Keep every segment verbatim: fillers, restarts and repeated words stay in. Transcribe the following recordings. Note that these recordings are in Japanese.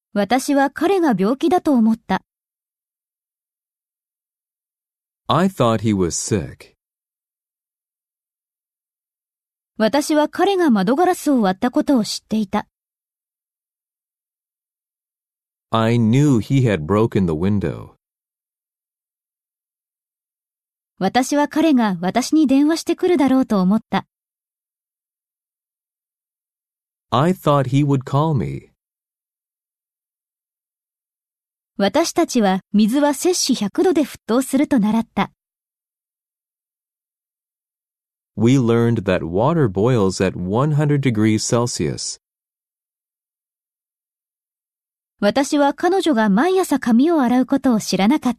私は彼が病気だと思った。 I thought he was sick. 私は彼が窓ガラスを割ったことを知っていた。 I knew he had broken the window. 私は彼が私に電話してくるだろうと思った。 I thought he would call me. 私たちは水は摂氏ひゃくどで沸騰すると習った。 We learned that water boils at one hundred degrees Celsius. 私は彼女が毎朝髪を洗うことを知らなかった。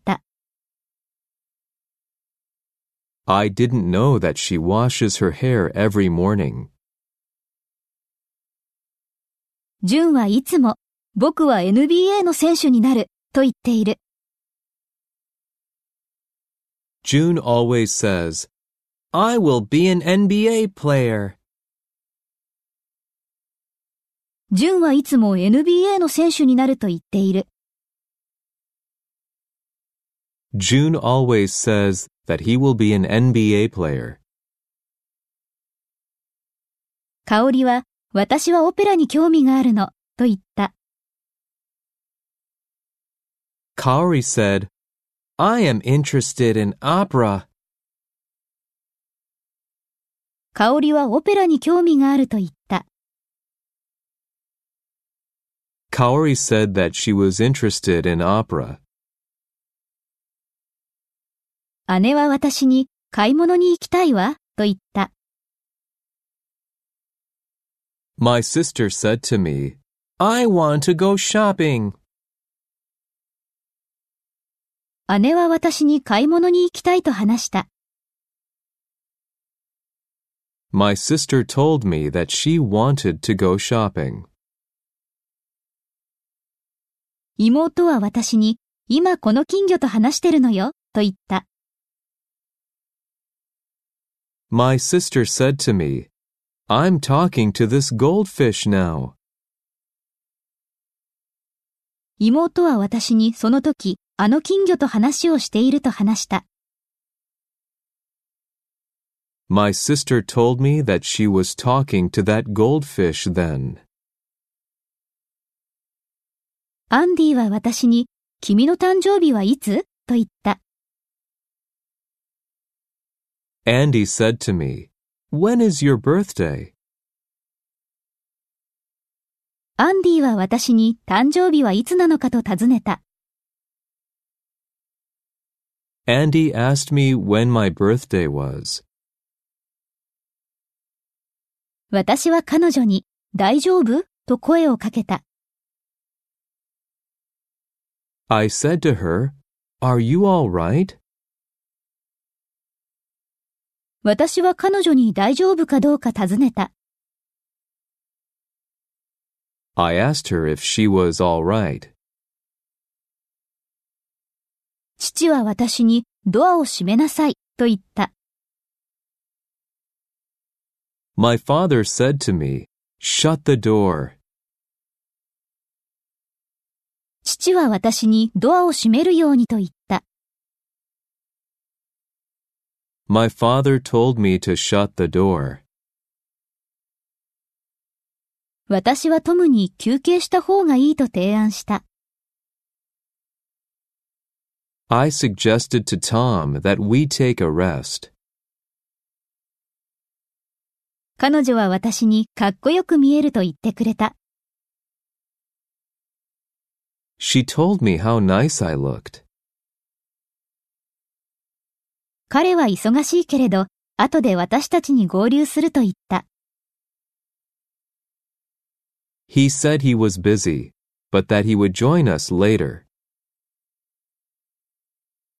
I didn't know that she washes her hair every morning. ジュンはいつも、僕は エヌビーエー の選手になると言っている。 June always says, I will be an N B A player. ジュンはいつも エヌビーエー の選手になると言っている。 June always says that he will be an N B A player. 香織は、私はオペラに興味があるの、と言った。 Kaori said, I am interested in opera. 香織はオペラに興味があると言った。 Kaori said that she was interested in opera. 姉は私に買い物に行きたいわ、と言った。 My sister said to me, I want to go shopping. 姉は私に買い物に行きたいと話した。 My sister told me that she wanted to go shopping. 妹は私に、今この金魚と話してるのよ、と言った。 My sister said to me, I'm talking to this goldfish now. 妹は私にその時、あの金魚と話をしていると話した。 My sister told me that she was talking to that goldfish then. アンディは私に、君の誕生日はいつと言った。 Andy said to me, When is your birthday? アンディは私に誕生日はいつなのかと尋ねた。 Andy asked me when my birthday was. 私は彼女に、大丈夫と声をかけた。 I said to her, Are you all right? 私は彼女に大丈夫かどうか尋ねた。 I asked her if she was all right. 父は私にドアを閉めなさいと言った。 My father said to me, Shut the door. 父は私にドアを閉めるようにと言った。 My father told me to shut the door. 私はトムに休憩した方がいいと提案した。 I suggested to Tom that we take a rest. 彼女は私にかっこよく見えると言ってくれた。 She told me how nice I looked. 彼は忙しいけれど、後で私たちに合流すると言った。 He said he was busy, but that he would join us later.